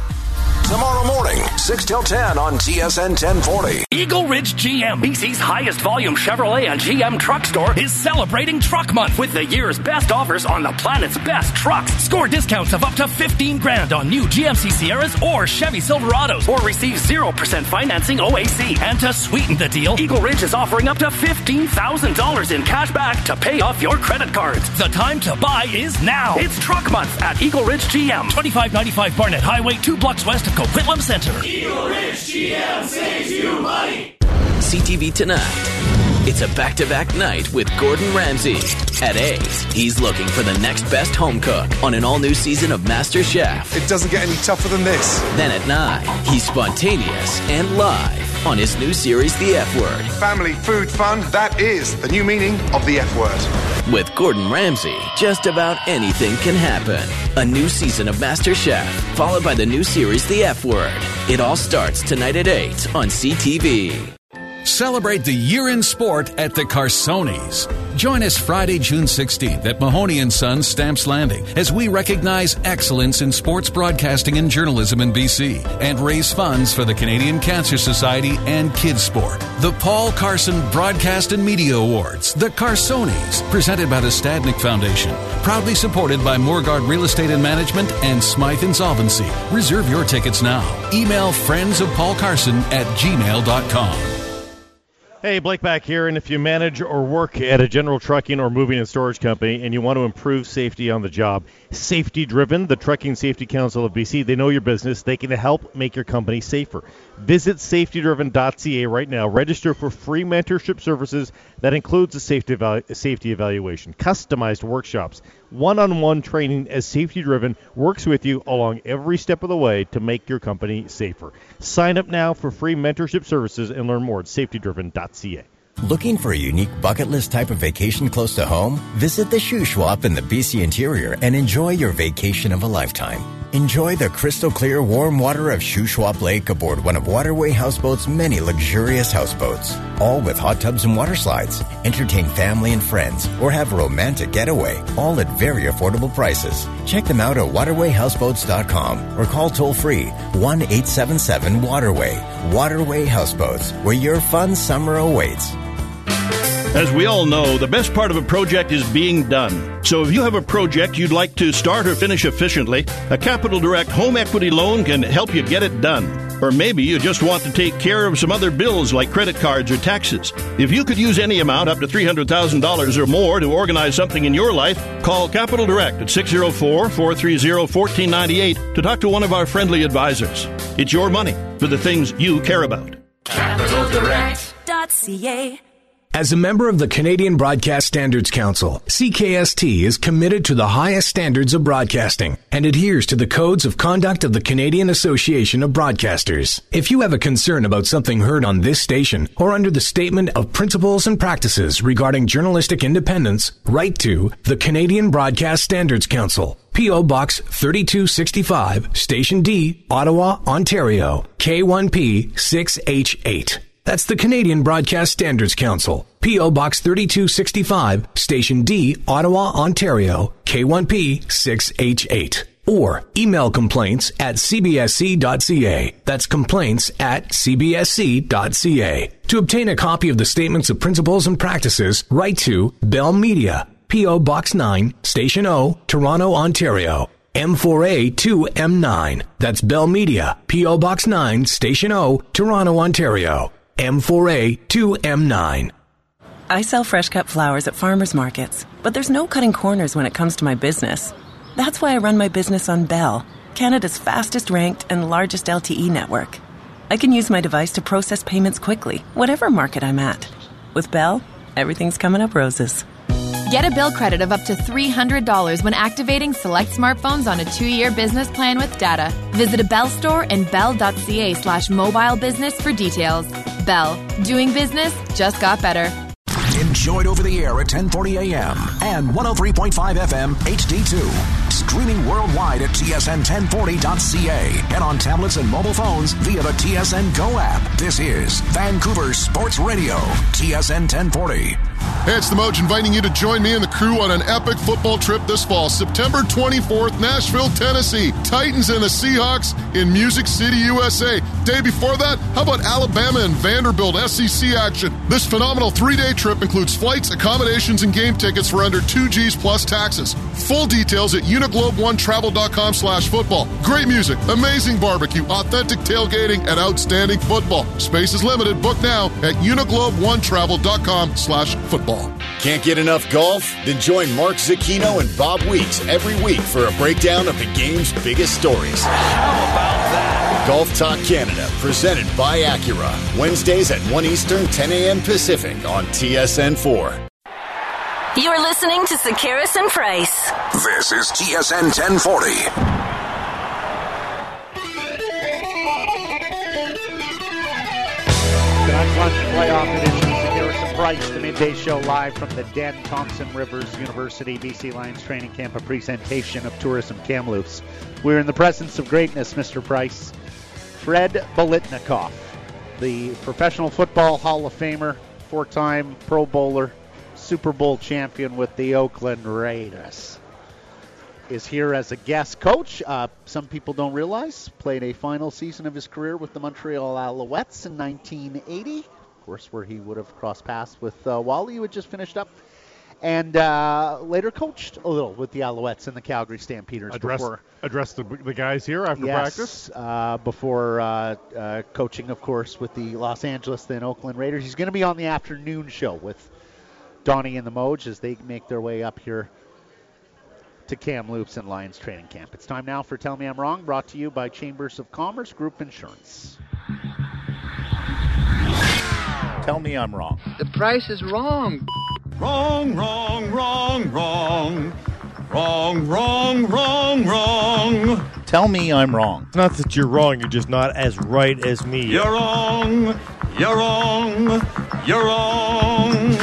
Tomorrow morning, six till ten on T S N ten forty. Eagle Ridge G M, B C's highest volume Chevrolet and G M truck store, is celebrating Truck Month with the year's best offers on the planet's best trucks. Score discounts of up to fifteen grand on new G M C Sierras or Chevy Silverados, or receive zero percent financing O A C. And to sweeten the deal, Eagle Ridge is offering up to fifteen thousand dollars in cash back to pay off your credit cards. The time to buy is now. It's Truck Month at Eagle Ridge G M, twenty-five ninety-five Barnett Highway, two blocks west of Coquitlam Center. Eagle Ridge G M saves you money. C T V tonight. It's a back-to-back night with Gordon Ramsay. At eight, he's looking for the next best home cook on an all-new season of MasterChef. It doesn't get any tougher than this. Then at nine, he's spontaneous and live on his new series, The F Word. Family Food Fund, that is the new meaning of the F Word. With Gordon Ramsay, just about anything can happen. A new season of MasterChef, followed by the new series, The F Word. It all starts tonight at eight on C T V. Celebrate the year in sport at the Carsonis. Join us Friday, June sixteenth at Mahoney and Sons Stamps Landing as we recognize excellence in sports broadcasting and journalism in B C and raise funds for the Canadian Cancer Society and Kids Sport. The Paul Carson Broadcast and Media Awards, the Carsonis, presented by the Stadnick Foundation, proudly supported by Morgard Real Estate and Management and Smythe Insolvency. Reserve your tickets now. Email friends of Paul Carson at gmail dot com. Hey, Blake back here, and if you manage or work at a general trucking or moving and storage company and you want to improve safety on the job, Safety Driven, the Trucking Safety Council of B C, they know your business. They can help make your company safer. Visit safety driven dot c a right now. Register for free mentorship services that includes a safety, evalu- safety evaluation, customized workshops, one-on-one training as Safety Driven works with you along every step of the way to make your company safer. Sign up now for free mentorship services and learn more at safety driven dot c a. Looking for a unique bucket list type of vacation close to home? Visit the Shoe Swap in the B C interior and enjoy your vacation of a lifetime. Enjoy the crystal clear warm water of Shuswap Lake aboard one of Waterway Houseboat's many luxurious houseboats. All with hot tubs and water slides. Entertain family and friends or have a romantic getaway, all at very affordable prices. Check them out at waterway houseboats dot com or call toll-free one eight seven seven Waterway. Waterway Houseboats, where your fun summer awaits. As we all know, the best part of a project is being done. So if you have a project you'd like to start or finish efficiently, a Capital Direct home equity loan can help you get it done. Or maybe you just want to take care of some other bills like credit cards or taxes. If you could use any amount up to three hundred thousand dollars or more to organize something in your life, call Capital Direct at six oh four, four three oh, one four nine eight to talk to one of our friendly advisors. It's your money for the things you care about. Capital Direct dot c a. As a member of the Canadian Broadcast Standards Council, C K S T is committed to the highest standards of broadcasting and adheres to the codes of conduct of the Canadian Association of Broadcasters. If you have a concern about something heard on this station or under the Statement of Principles and Practices regarding journalistic independence, write to the Canadian Broadcast Standards Council, P O. Box thirty-two sixty-five, Station D, Ottawa, Ontario, K one P six H eight. That's the Canadian Broadcast Standards Council, P O. Box thirty-two sixty-five, Station D, Ottawa, Ontario, K one P six H eight. Or email complaints at c b s c dot c a. That's complaints at c b s c dot c a. To obtain a copy of the Statements of Principles and Practices, write to Bell Media, P O. Box nine, Station O, Toronto, Ontario, M four A two M nine. That's Bell Media, P O. Box nine, Station O, Toronto, Ontario, M four A two M nine. I sell fresh cut flowers at farmers markets, but there's no cutting corners when it comes to my business. That's why I run my business on Bell, Canada's fastest ranked and largest L T E network. I can use my device to process payments quickly, whatever market I'm at. With Bell, everything's coming up roses. Get a bill credit of up to three hundred dollars when activating select smartphones on a two-year business plan with data. Visit a Bell store and bell.ca slash mobile business for details. Bell. Doing business just got better. Enjoyed over the air at ten forty a.m. and one oh three point five F M H D two. Streaming worldwide at T S N ten forty dot c a and on tablets and mobile phones via the T S N Go app. This is Vancouver Sports Radio, T S N ten forty. Hey, it's the Moj inviting you to join me and the crew on an epic football trip this fall. September twenty-fourth, Nashville, Tennessee. Titans and the Seahawks in Music City, U S A. Day before that, how about Alabama and Vanderbilt S E C action? This phenomenal three-day trip includes flights, accommodations, and game tickets for under two G's plus taxes. Full details at uniglobe one travel dot com slash football. Great music, amazing barbecue, authentic tailgating, and outstanding football. Space is limited. Book now at uniglobe one travel dot com slash football. Can't get enough golf? Then join Mark Zucchino and Bob Weeks every week for a breakdown of the game's biggest stories. How about that? Golf Talk Canada, presented by Acura. Wednesdays at one Eastern, ten a.m. Pacific on T S N four. You're listening to Sekeres and Price. This is T S N ten forty. Canucks Lunch Playoff Edition. Price, the midday show live from the Den, Thompson Rivers University, B C Lions training camp, a presentation of Tourism Kamloops. We're in the presence of greatness, Mister Price. Fred Biletnikoff, the Professional Football Hall of Famer, four-time Pro Bowler, Super Bowl champion with the Oakland Raiders, is here as a guest coach. Uh, some people don't realize, played a final season of his career with the Montreal Alouettes in nineteen eighty. Course, where he would have crossed paths with uh, Wally, who had just finished up and uh, later coached a little with the Alouettes and the Calgary Stampeders. Address, before address the, the guys here after yes, practice? Uh, before uh, uh, coaching, of course, with the Los Angeles, then Oakland Raiders. He's going to be on the afternoon show with Donnie and the Moj as they make their way up here to Kamloops and Lions training camp. It's time now for Tell Me I'm Wrong, brought to you by Chambers of Commerce Group Insurance. Tell me I'm wrong. The price is wrong. Wrong, wrong, wrong, wrong. Wrong, wrong, wrong, wrong. Tell me I'm wrong. It's not that you're wrong, you're just not as right as me. You're wrong. You're wrong. You're wrong.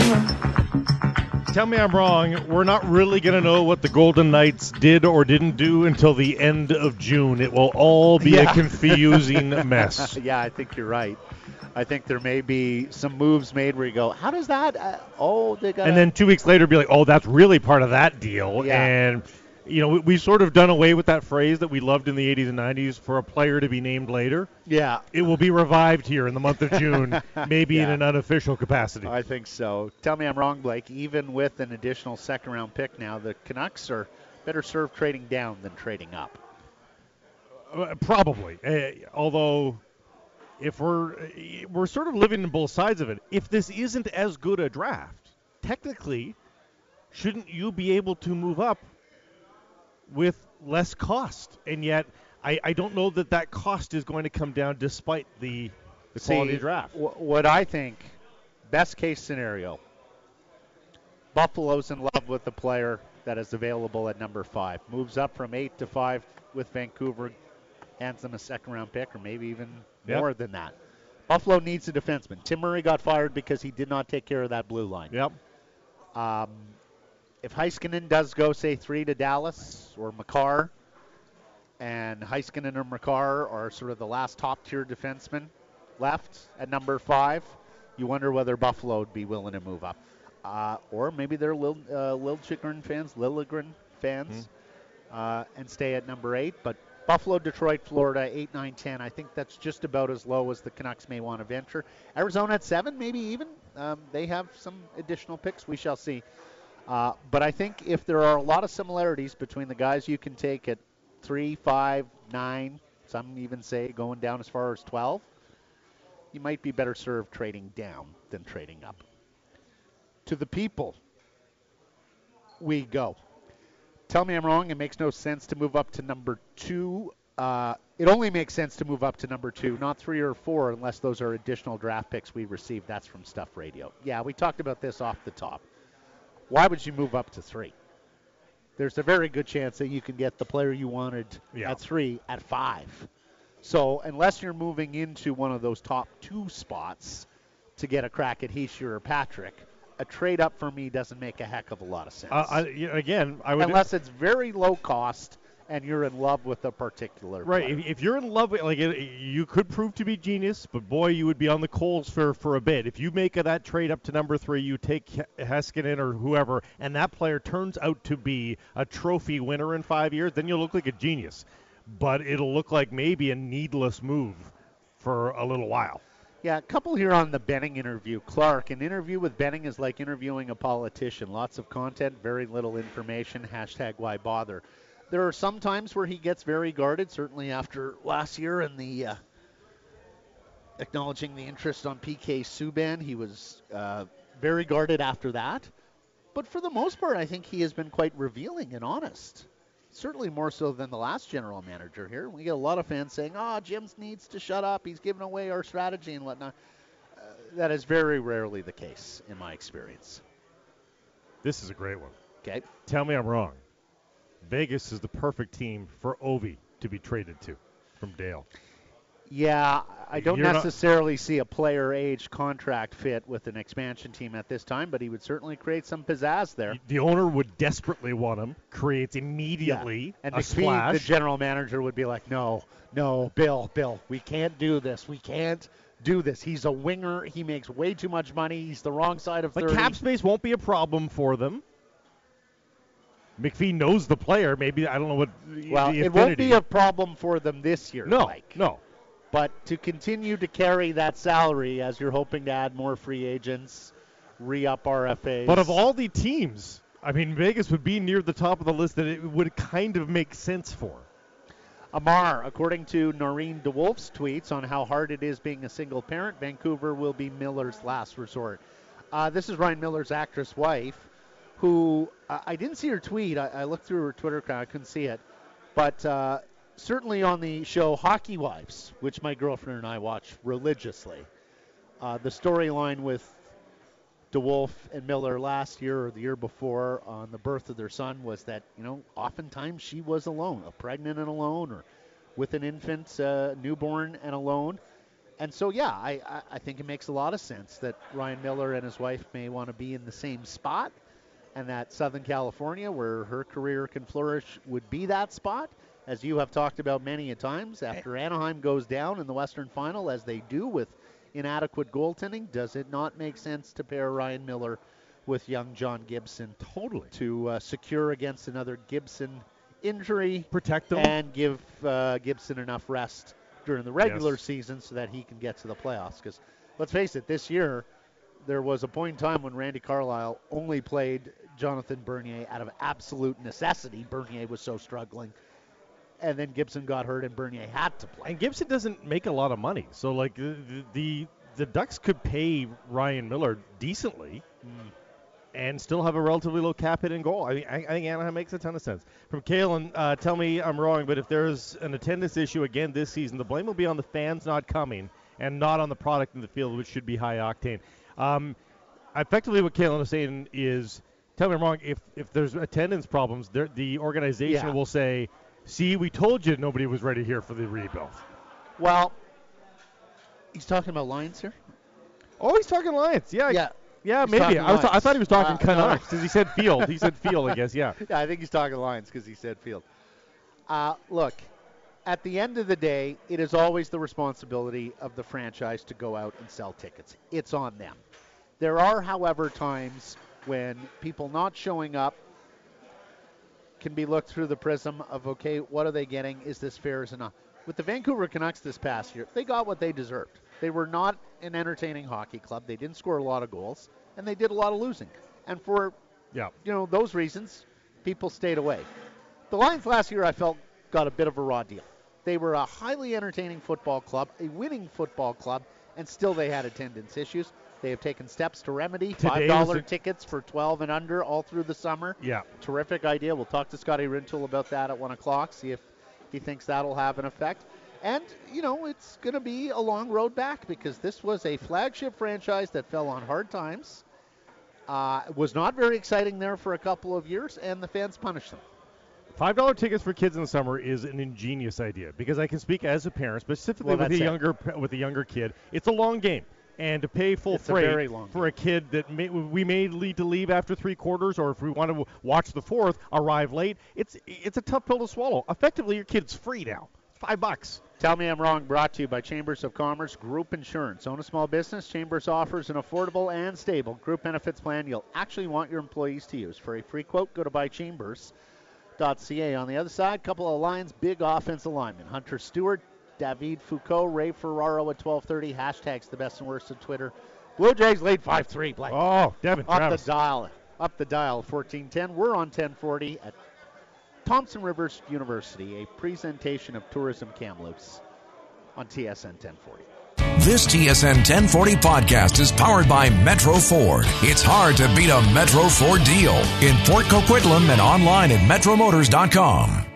Tell me I'm wrong. We're not really going to know what the Golden Knights did or didn't do until the end of June. It will all be yeah. a confusing mess. Yeah, I think you're right. I think there may be some moves made where you go, how does that? Uh, oh, they got. And then two weeks later, be like, oh, that's really part of that deal. Yeah. And you know, we, we've sort of done away with that phrase that we loved in the eighties and nineties for a player to be named later. Yeah. It will be revived here in the month of June, maybe yeah. in an unofficial capacity. I think so. Tell me I'm wrong, Blake. Even with an additional second-round pick now, the Canucks are better served trading down than trading up. Uh, probably. Uh, although, if we're we're sort of living in both sides of it. If this isn't as good a draft, technically, shouldn't you be able to move up with less cost? And yet, I, I don't know that that cost is going to come down despite the, the See, quality of draft. W- what I think, best case scenario, Buffalo's in love with the player that is available at number five. Moves up from eight to five with Vancouver, hands them a second-round pick, or maybe even yep. more than that. Buffalo needs a defenseman. Tim Murray got fired because he did not take care of that blue line. Yep. Um, if Heiskanen does go, say, three to Dallas or Makar, and Heiskanen or Makar are sort of the last top-tier defensemen left at number five, you wonder whether Buffalo would be willing to move up. Uh, or maybe they're Lil, uh, Lil Chikrin fans, Liljegren fans, mm-hmm. uh, and stay at number eight. But Buffalo, Detroit, Florida, eight, nine, ten. I think that's just about as low as the Canucks may want to venture. Arizona at seven, maybe even. Um, they have some additional picks. We shall see. Uh, but I think if there are a lot of similarities between the guys you can take at three, five, nine, some even say going down as far as twelve, you might be better served trading down than trading up. To the people we go. Tell me I'm wrong. It makes no sense to move up to number two. Uh, it only makes sense to move up to number two, not three or four, unless those are additional draft picks we receive. That's from Stuff Radio. Yeah, we talked about this off the top. Why would you move up to three? There's a very good chance that you can get the player you wanted yeah. at three at five. So unless you're moving into one of those top two spots to get a crack at Hischier or Patrick, a trade up for me doesn't make a heck of a lot of sense. Uh, I, again, I would unless it's very low cost and you're in love with a particular right. player. If, if you're in love with, like, it, you could prove to be genius, but boy, you would be on the coals for, for a bit. If you make a, that trade up to number three, you take Heiskanen or whoever, and that player turns out to be a trophy winner in five years, then you'll look like a genius. But it'll look like maybe a needless move for a little while. Yeah, a couple here on the Benning interview. Clark, an interview with Benning is like interviewing a politician. Lots of content, very little information. Hashtag why bother. There are some times where he gets very guarded, certainly after last year and the uh, acknowledging the interest on P K Subban. He was uh, very guarded after that. But for the most part, I think he has been quite revealing and honest. Certainly more so than the last general manager here. We get a lot of fans saying, oh, Jim needs to shut up. He's giving away our strategy and whatnot. Uh, that is very rarely the case in my experience. This is a great one. Okay. Tell me I'm wrong. Vegas is the perfect team for Ovi to be traded to from Dale. Yeah, I don't You're necessarily see a player age contract fit with an expansion team at this time, but he would certainly create some pizzazz there. The owner would desperately want him, creates immediately yeah. and a McPhee, splash. The general manager, would be like, no, no, Bill, Bill, we can't do this. We can't do this. He's a winger. He makes way too much money. He's the wrong side of like thirty. Cap space won't be a problem for them. McPhee knows the player. Maybe, I don't know what Well, the it affinity. won't be a problem for them this year, No, Mike. no. But to continue to carry that salary as you're hoping to add more free agents, re-up R F As. But of all the teams, I mean, Vegas would be near the top of the list that it would kind of make sense for. Amar, according to Noreen DeWolf's tweets on how hard it is being a single parent, Vancouver will be Miller's last resort. Uh, this is Ryan Miller's actress wife, who uh, I didn't see her tweet. I, I looked through her Twitter account. I couldn't see it. But uh, certainly on the show Hockey Wives, which my girlfriend and I watch religiously, uh, the storyline with DeWolf and Miller last year or the year before on the birth of their son was that, you know, oftentimes she was alone, pregnant and alone, or with an infant, uh, newborn and alone. And so, yeah, I, I, I think it makes a lot of sense that Ryan Miller and his wife may want to be in the same spot, and that Southern California, where her career can flourish, would be that spot, as you have talked about many a times. After Anaheim goes down in the Western Final, as they do with inadequate goaltending, does it not make sense to pair Ryan Miller with young John Gibson? Totally. To uh, secure against another Gibson injury. Protect them. And give uh, Gibson enough rest during the regular yes. season so that he can get to the playoffs. Because let's face it, this year there was a point in time when Randy Carlyle only played Jonathan Bernier out of absolute necessity. Bernier was so struggling. And then Gibson got hurt, and Bernier had to play. And Gibson doesn't make a lot of money, so like the the, the Ducks could pay Ryan Miller decently, mm. and still have a relatively low cap hit and goal. I mean, I, I think Anaheim makes a ton of sense. From Kalen, uh, tell me I'm wrong, but if there's an attendance issue again this season, the blame will be on the fans not coming and not on the product in the field, which should be high octane. Um, effectively, what Kalen is saying is, tell me I'm wrong. If if there's attendance problems, the organization yeah. will say, see, we told you nobody was ready here for the rebuild. Well, he's talking about Lions here? Oh, he's talking Lions. Yeah. Yeah. Yeah, maybe. I, was, I thought he was talking uh, Canucks because no. he said field. He said field, I guess, yeah. Yeah, I think he's talking Lions because he said field. Uh, look, at the end of the day, it is always the responsibility of the franchise to go out and sell tickets. It's on them. There are, however, times when people not showing up can be looked through the prism of, okay, what are they getting? Is this fair? Is it not? With the Vancouver Canucks this past year, they got what they deserved. They were not an entertaining hockey club. They didn't score a lot of goals, and they did a lot of losing. And for yeah. you know those reasons, people stayed away. The Lions last year, I felt, got a bit of a raw deal. They were a highly entertaining football club, a winning football club, and still they had attendance issues. They have taken steps to remedy five dollar tickets for twelve and under all through the summer. Yeah. Terrific idea. We'll talk to Scotty Rintoul about that at one o'clock, see if he thinks that'll have an effect. And, you know, it's going to be a long road back because this was a flagship franchise that fell on hard times. Uh, was not very exciting there for a couple of years, and the fans punished them. five dollar tickets for kids in the summer is an ingenious idea because I can speak as a parent, specifically well, with a it. younger with a younger kid. It's a long game. And to pay full it's freight a very long for game. a kid that may, we may lead to leave after three quarters, or if we want to watch the fourth, arrive late, it's it's a tough pill to swallow. Effectively, your kid's free now. Five bucks. Tell Me I'm Wrong, brought to you by Chambers of Commerce Group Insurance. Own a small business, Chambers offers an affordable and stable group benefits plan you'll actually want your employees to use. For a free quote, go to buy chambers dot c a. On the other side, couple of Lions, big offensive linemen. Hunter Stewart, David Foucault, Ray Ferraro at twelve thirty. Hashtags the best and worst of Twitter. Blue Jays lead five three. Blake. Oh, Devin Up Travis. the dial. Up the dial, fourteen ten. We're on ten forty at Thompson Rivers University, a presentation of Tourism Kamloops on T S N ten forty. This T S N ten forty podcast is powered by Metro Ford. It's hard to beat a Metro Ford deal in Fort Coquitlam and online at metro motors dot com.